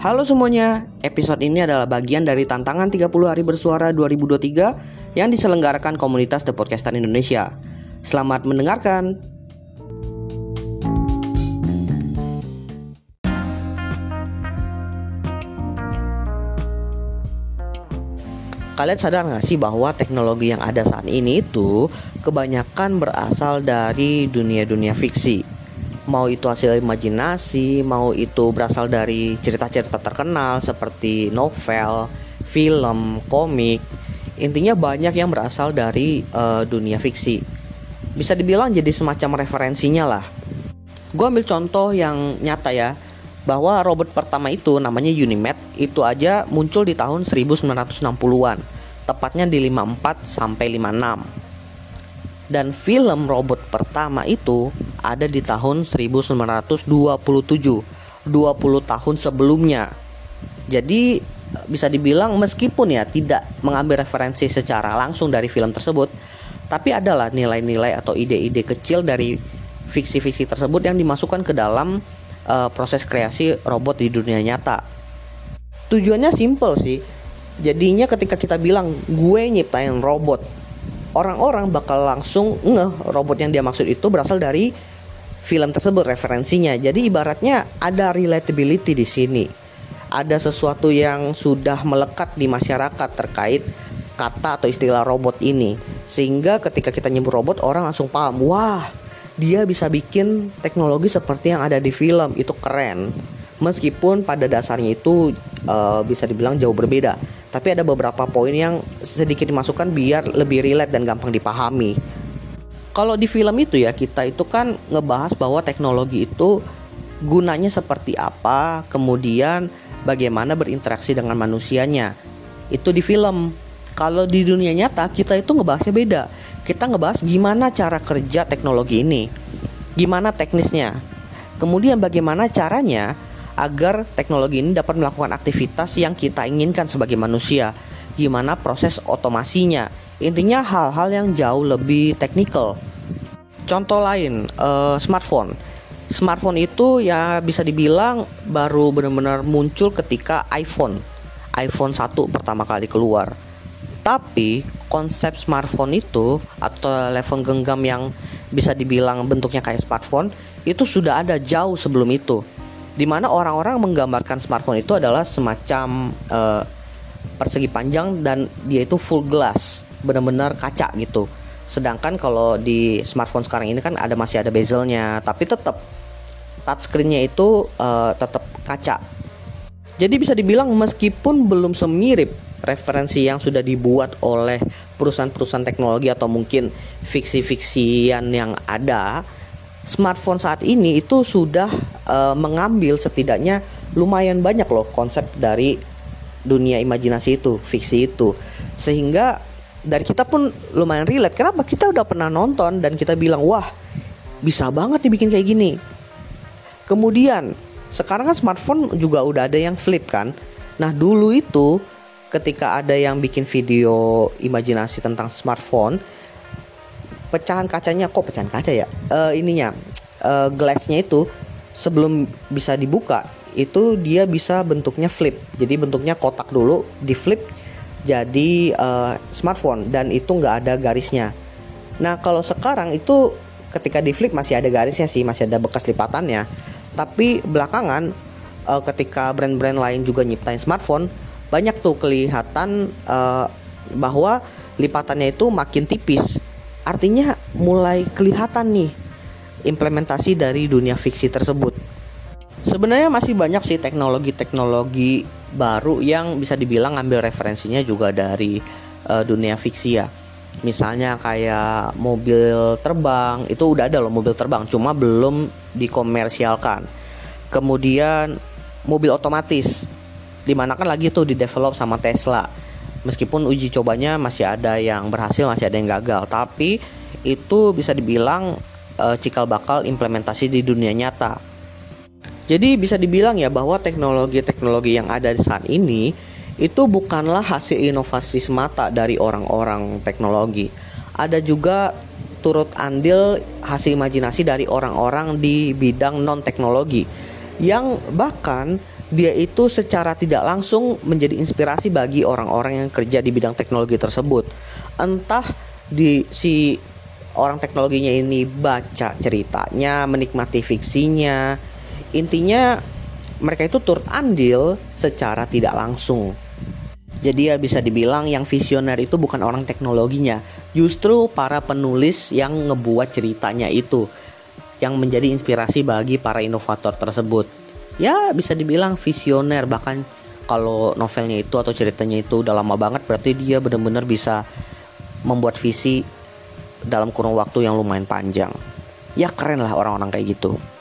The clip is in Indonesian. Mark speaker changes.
Speaker 1: Halo semuanya, episode ini adalah bagian dari tantangan 30 hari bersuara 2023 yang diselenggarakan komunitas The Podcaster Indonesia. Selamat mendengarkan. Kalian sadar gak sih bahwa teknologi yang ada saat ini itu kebanyakan berasal dari dunia-dunia fiksi? Mau itu hasil imajinasi, mau itu berasal dari cerita-cerita terkenal seperti novel, film, komik. Intinya banyak yang berasal dari dunia fiksi. Bisa dibilang jadi semacam referensinya lah. Gue ambil contoh yang nyata ya, bahwa robot pertama itu namanya Unimed, itu aja muncul di tahun 1960-an, tepatnya di 54 sampai 56. Dan film robot pertama itu ada di tahun 1927, 20 tahun sebelumnya. Jadi bisa dibilang meskipun ya tidak mengambil referensi secara langsung dari film tersebut, tapi adalah nilai-nilai atau ide-ide kecil dari fiksi-fiksi tersebut yang dimasukkan ke dalam proses kreasi robot di dunia nyata. Tujuannya simple sih. Jadinya ketika kita bilang gue nyiptain robot, orang-orang bakal langsung ngeh robot yang dia maksud itu berasal dari film tersebut, referensinya. Jadi ibaratnya ada relatability di sini. Ada sesuatu yang sudah melekat di masyarakat terkait kata atau istilah robot ini. Sehingga ketika kita nyebut robot, orang langsung paham, wah, dia bisa bikin teknologi seperti yang ada di film, itu keren. Meskipun pada dasarnya itu bisa dibilang jauh berbeda, tapi ada beberapa poin yang sedikit dimasukkan biar lebih relate dan gampang dipahami. Kalau di film itu ya, kita itu kan ngebahas bahwa teknologi itu gunanya seperti apa, kemudian bagaimana berinteraksi dengan manusianya. Itu di film. Kalau di dunia nyata kita itu ngebahasnya beda. Kita ngebahas gimana cara kerja teknologi ini, gimana teknisnya, kemudian bagaimana caranya agar teknologi ini dapat melakukan aktivitas yang kita inginkan sebagai manusia. Gimana proses otomasinya. Intinya hal-hal yang jauh lebih teknikal. Contoh lain, smartphone. Smartphone itu ya bisa dibilang baru benar-benar muncul ketika iPhone 1 pertama kali keluar. Tapi konsep smartphone itu atau telepon genggam yang bisa dibilang bentuknya kayak smartphone itu sudah ada jauh sebelum itu. Di mana orang-orang menggambarkan smartphone itu adalah semacam persegi panjang dan dia itu full glass, benar-benar kaca gitu. Sedangkan kalau di smartphone sekarang ini kan masih ada bezelnya, tapi tetap touchscreen-nya itu tetap kaca. Jadi bisa dibilang meskipun belum semirip referensi yang sudah dibuat oleh perusahaan-perusahaan teknologi atau mungkin fiksi-fiksian yang ada, smartphone saat ini itu sudah mengambil setidaknya lumayan banyak loh konsep dari dunia imajinasi itu, fiksi itu. Sehingga dari kita pun lumayan relate. Kenapa? Kita udah pernah nonton dan kita bilang, wah, bisa banget dibikin kayak gini. Kemudian sekarang kan smartphone juga udah ada yang flip kan. Nah dulu itu ketika ada yang bikin video imajinasi tentang smartphone, pecahan kacanya, glassnya itu sebelum bisa dibuka itu dia bisa bentuknya flip. Jadi bentuknya kotak dulu, di flip jadi smartphone dan itu nggak ada garisnya. Nah kalau sekarang itu ketika di flip masih ada garisnya sih, masih ada bekas lipatannya. Tapi belakangan ketika brand-brand lain juga nyiptain smartphone, banyak tuh kelihatan bahwa lipatannya itu makin tipis. Artinya mulai kelihatan nih implementasi dari dunia fiksi tersebut. Sebenarnya masih banyak sih teknologi-teknologi baru yang bisa dibilang ambil referensinya juga dari dunia fiksi ya. Misalnya kayak mobil terbang, itu udah ada loh mobil terbang, cuma belum dikomersialkan. Kemudian mobil otomatis, dimana kan lagi tuh di-develop sama Tesla. Meskipun uji cobanya masih ada yang berhasil, masih ada yang gagal, tapi itu bisa dibilang cikal bakal implementasi di dunia nyata. Jadi bisa dibilang ya bahwa teknologi-teknologi yang ada saat ini itu bukanlah hasil inovasi semata dari orang-orang teknologi. Ada juga turut andil hasil imajinasi dari orang-orang di bidang non-teknologi yang bahkan dia itu secara tidak langsung menjadi inspirasi bagi orang-orang yang kerja di bidang teknologi tersebut. Entah si orang teknologinya ini baca ceritanya, menikmati fiksinya. Intinya mereka itu turut andil secara tidak langsung. Jadi ya bisa dibilang yang visioner itu bukan orang teknologinya, justru para penulis yang ngebuat ceritanya itu, yang menjadi inspirasi bagi para inovator tersebut. Ya bisa dibilang visioner, bahkan kalau novelnya itu atau ceritanya itu udah lama banget, berarti dia benar-benar bisa membuat visi dalam kurun waktu yang lumayan panjang. Ya keren lah orang-orang kayak gitu.